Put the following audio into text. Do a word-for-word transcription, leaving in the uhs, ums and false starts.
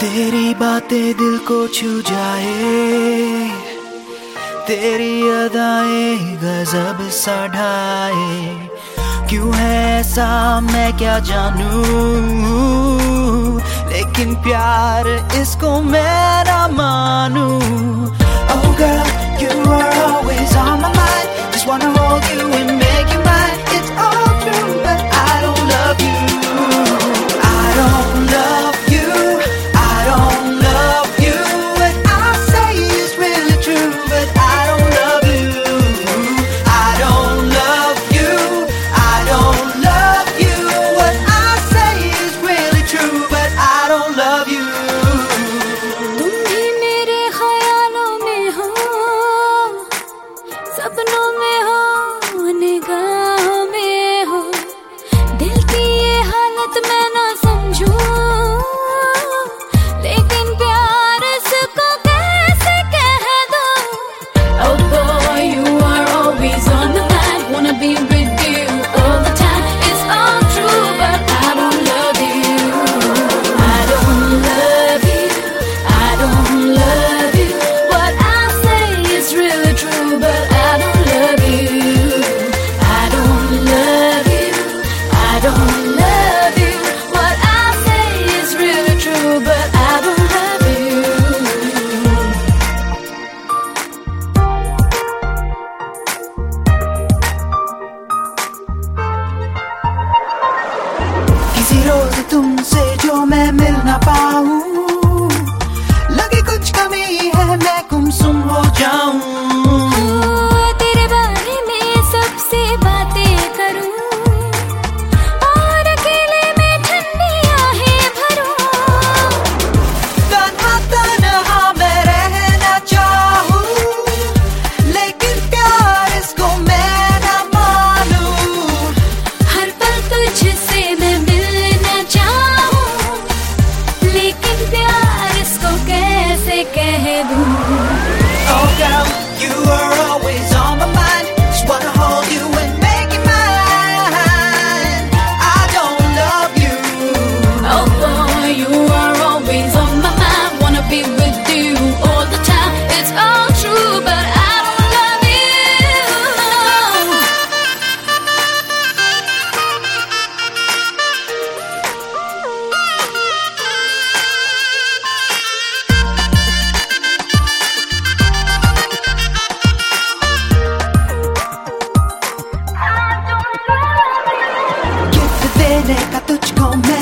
तेरी बातें दिल को छू जाए, तेरी अदाएं गजब सा ढाए। क्यों है ऐसा मैं क्या जानूं, लेकिन प्यार इसको मैं ना मानूं। Oh girl, you are always on my mind. Just wanna hold you and make you mine. It's all true, but I don't love you. I don't love you. I don't love you. What I say is really true, but I don't love you. I don't love you. I don't love you. What I say is really true, but I don't love you. तुम भी मेरे ख्यालों में हो, सपनों में हो, निगाहों में हो। दिल की ये हालत मैं ना समझूं, लेकिन प्यार इसको कैसे कह दूं। Oh boy, you are always on the mind. Wanna be with you all the time. It's all true, but I don't love you. I don't love you. I don't love you. What I say is really true, but I don't love you. I don't love you. I don't love you. What I say is really true, but I don't love you. किसी रोज तुमसे जो मैं मिल ना पाऊं, लगे कुछ कमी है मैं गुमसुम हो जाऊं। तेरे बारे में सबसे बातें करूं, और अकेले में ठंडी आहें भरूं। तन्हा तन्हा मैं रहना चाहूं, लेकिन प्यार इसको मैं ना मानूं। हर पल तुझसे मैं मिलना चाहूं, लेकिन प्यार इसको कैसे कह दूं। Oh girl, you are always on my mind. Just wanna hold you and make you mine. I don't love you. Oh boy, you are always on my mind. Wanna be with you all the time. It's all true, but I don't love you. Gift देने का तुझको